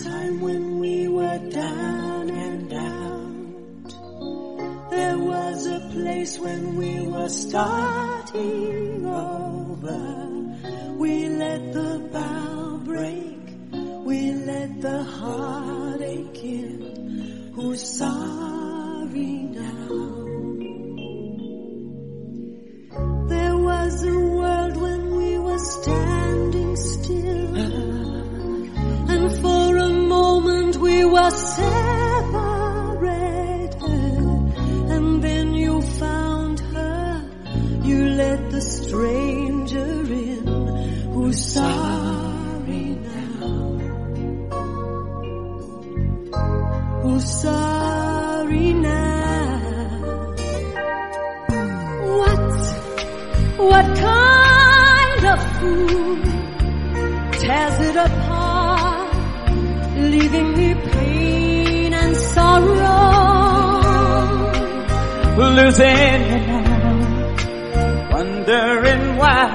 time when we were down and out. There was a place when we were starting over. We let the bow break, we let the heartache in. Who's sorry now? There was a world when we were standing still, and for a moment we were separated, and then you found her, you let the stranger in. Who's sorry now? Who's sorry now? What kind of fool tears it apart, leaving me pain and sorrow? Losing you now, wondering why.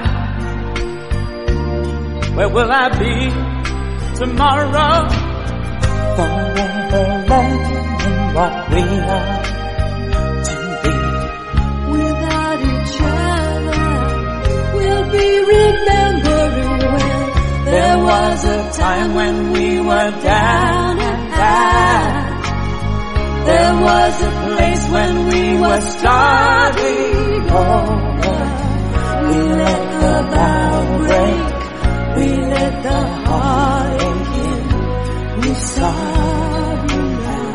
Where will I be tomorrow? Forever learning what we are to be. Without each other, we'll be remembering when there was a time when we were down and out. There was a place when we were starting over. We let the bow break, we let the heartache in. Who's sorry now?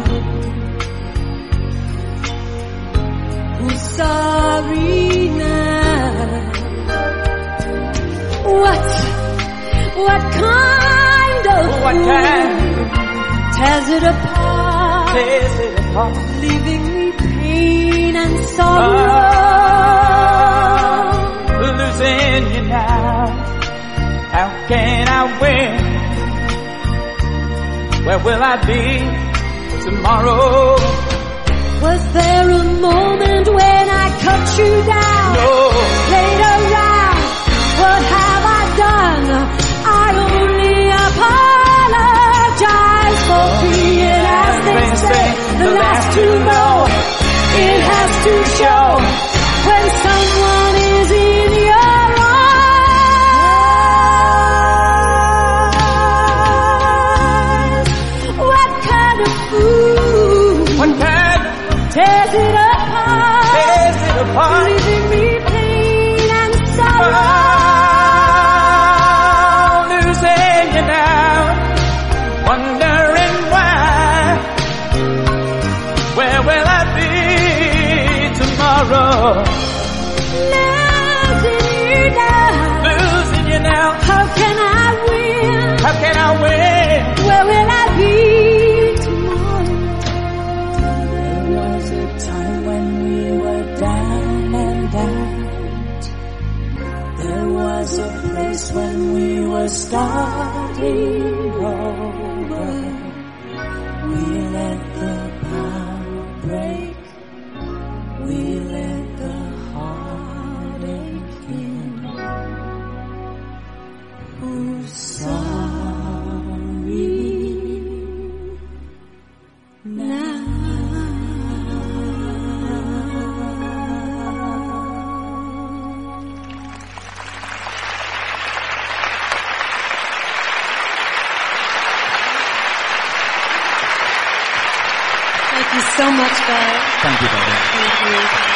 Who's sorry now? What kind of fool tears it apart, leaving me pain and sorrow? Losing you now, how can I win? Where will I be tomorrow? Was there a moment when I cut you down? No. Played around, what have I done? I only apologize for being, as they say, the last to know. It has to show when someone is in your eyes. What kind of fool tears it apart, leaving me pain and sorrow? Losing you now, wondering why. Where will I be tomorrow? Losing you now. How can I win? How can I win? Where will I be tomorrow? There was a time when we were down and out. There was a place when we were starting over. We let the power break, we let the heartache in. Who's sorry now? Thank you so much, guys. Thank you, Barbara. Thank you.